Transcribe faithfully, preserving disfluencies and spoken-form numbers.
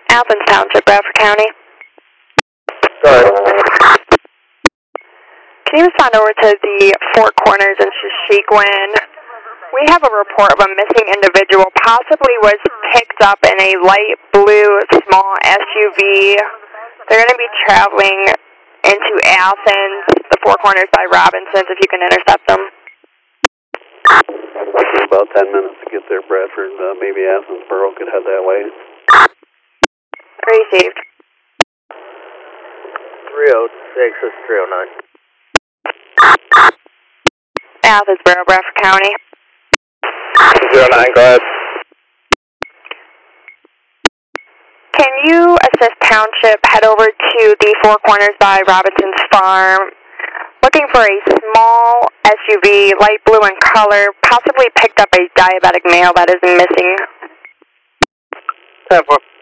Athens Township, Bradford County. Sorry. Can you respond over to the Four Corners in Shishikwan? We have a report of a missing individual, possibly was picked up in a light blue small S U V. They're going to be traveling into Athens, the Four Corners by Robinson's, if you can intercept them. About ten minutes to get there, Bradford. Uh, maybe Athens Borough could head that way. Received. three oh six, this is three oh nine. Athens Borough, Bradford County. three oh nine, go ahead. Can you assist Township head over to the Four Corners by Robinson's Farm? Looking for a small S U V, light blue in color, possibly picked up a diabetic male that is missing. ten four.